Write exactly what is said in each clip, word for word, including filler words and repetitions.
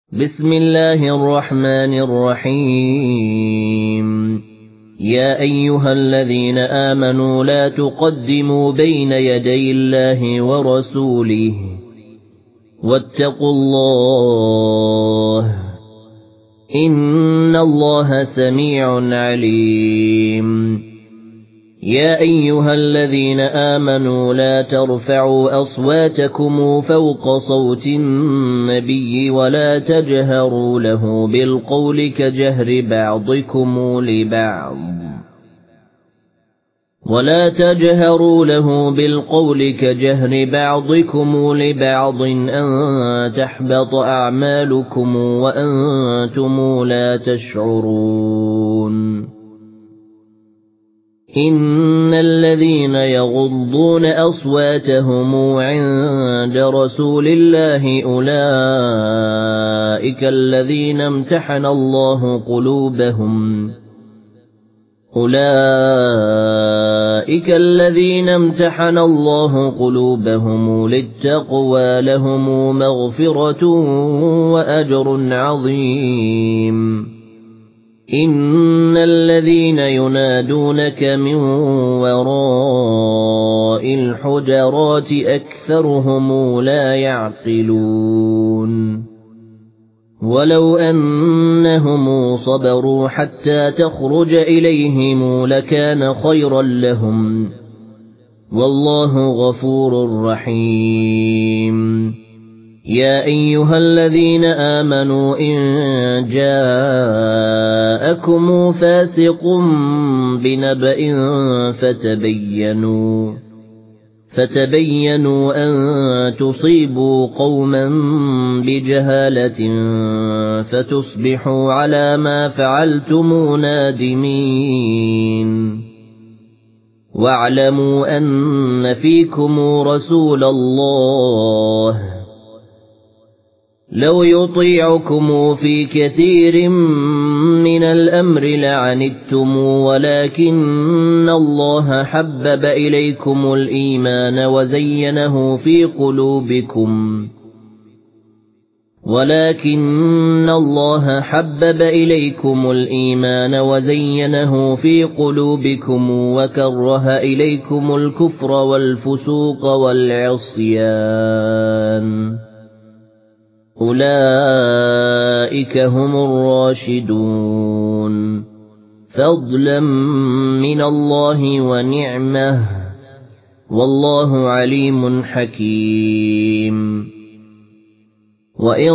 بسم الله الرحمن الرحيم يا أيها الذين آمنوا لا تقدموا بين يدي الله ورسوله واتقوا الله إن الله سميع عليم يا أيها الذين آمنوا لا ترفعوا أصواتكم فوق صوت النبي ولا تجهروا له بالقول كجهر بعضكم لبعض ولا تجهروا له بالقول كجهر بعضكم لبعض أن تحبط أعمالكم وأنتم لا تشعرون إن الذين يغضون أصواتهم عند رسول الله أولئك الذين امتحن الله قلوبهم أولئك الذين امتحن الله قلوبهم للتقوى لهم مغفرة وأجر عظيم إن الذين ينادونك من وراء الحجرات أكثرهم لا يعقلون ولو أنهم صبروا حتى تخرج إليهم لكان خيرا لهم والله غفور رحيم يا أيها الذين آمنوا إن جاءكم فاسق بنبأ فتبينوا فتبينوا أن تصيبوا قوما بجهالة فتصبحوا على ما فعلتم نادمين واعلموا أن فيكم رسول الله لو يطيعكم في كثير من الأمر لعنتم ولكن الله حبب إليكم الإيمان وزينه في قلوبكم ولكن الله حبب إليكم الإيمان وزينه في قلوبكم وكره إليكم الكفر والفسوق والعصيان أولئك هم الراشدون فضلا من الله ونعمه والله عليم حكيم وإن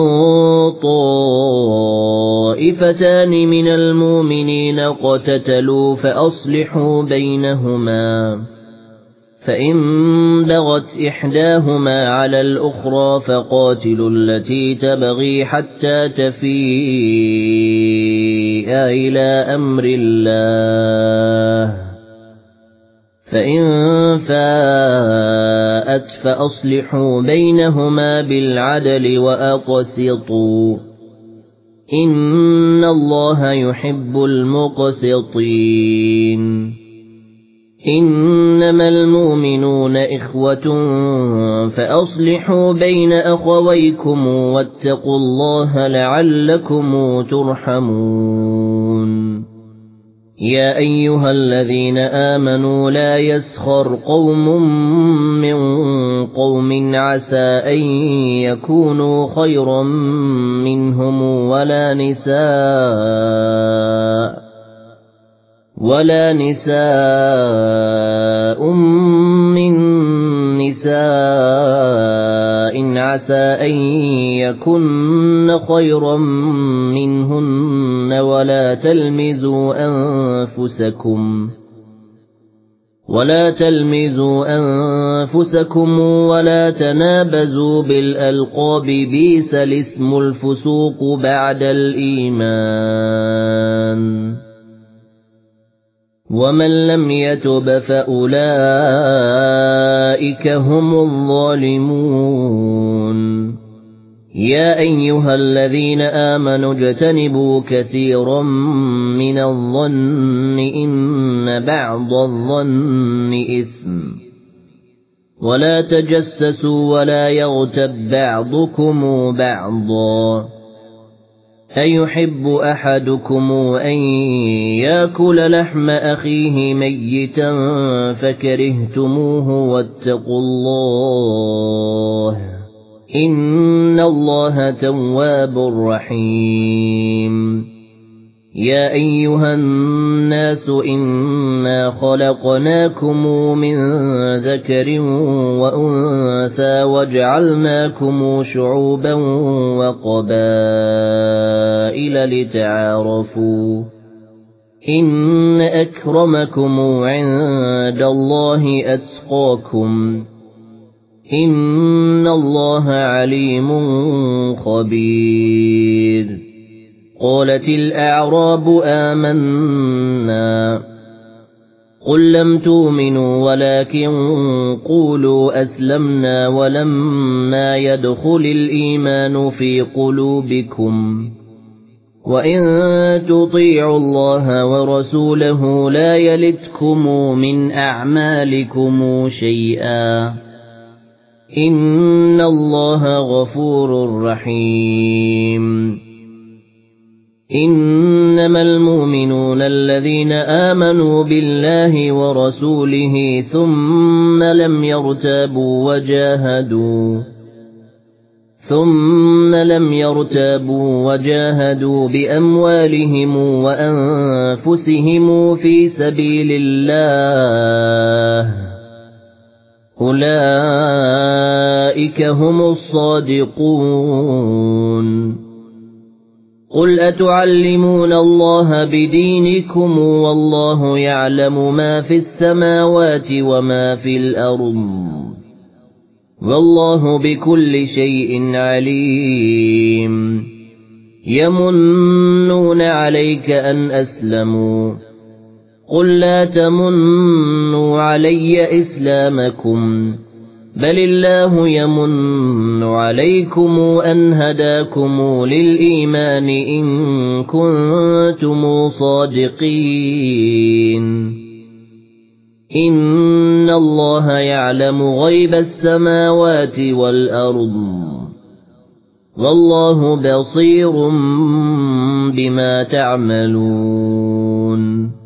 طائفتان من المؤمنين اقتتلوا فأصلحوا بينهما فإن بغت إحداهما على الأخرى فقاتلوا التي تبغي حتى تفيء إلى أمر الله فإن فاءت فأصلحوا بينهما بالعدل وأقسطوا إن الله يحب المقسطين إنما المؤمنون إخوة فأصلحوا بين أخويكم واتقوا الله لعلكم ترحمون يا أيها الذين آمنوا لا يسخر قوم من قوم عسى أن يكونوا خيرا منهم ولا نساء ولا نساء من نساء عسى أن يكن خيرا منهن ولا تلمزوا أنفسكم ولا تلمزوا أنفسكم ولا تنابزوا بالألقاب بئس الاسم الفسوق بعد الإيمان ومن لم يتب فأولئك هم الظالمون يا أيها الذين آمنوا اجتنبوا كثيرا من الظن إن بعض الظن إثم ولا تجسسوا ولا يغتب بعضكم بعضا أيحب أحدكم أن يأكل لحم أخيه ميتا فكرهتموه واتقوا الله إن الله تواب رحيم يا أيها الناس إنا خلقناكم من ذكر وأنثى وجعلناكم شعوبا وقبائل لتعارفوا إن أكرمكم عند الله أتقاكم إن الله عليم خبير قالت الأعراب آمنا قل لم تؤمنوا ولكن قولوا أسلمنا ولما يدخل الإيمان في قلوبكم وإن تطيعوا الله ورسوله لا يلتكم من أعمالكم شيئا إن الله غفور رحيم إنما المؤمنون الذين آمنوا بالله ورسوله ثم لم يرتابوا وجاهدوا ثم لم يرتابوا وجاهدوا بأموالهم وأنفسهم في سبيل الله أولئك هم الصادقون قل أتعلمون الله بدينكم والله يعلم ما في السماوات وما في الأرض والله بكل شيء عليم يمنون عليك أن أسلموا قل لا تمنوا علي إسلامكم بل الله يمن عليكم أن هداكم للإيمان إن كنتم صادقين إن الله يعلم غيب السماوات والأرض والله بصير بما تعملون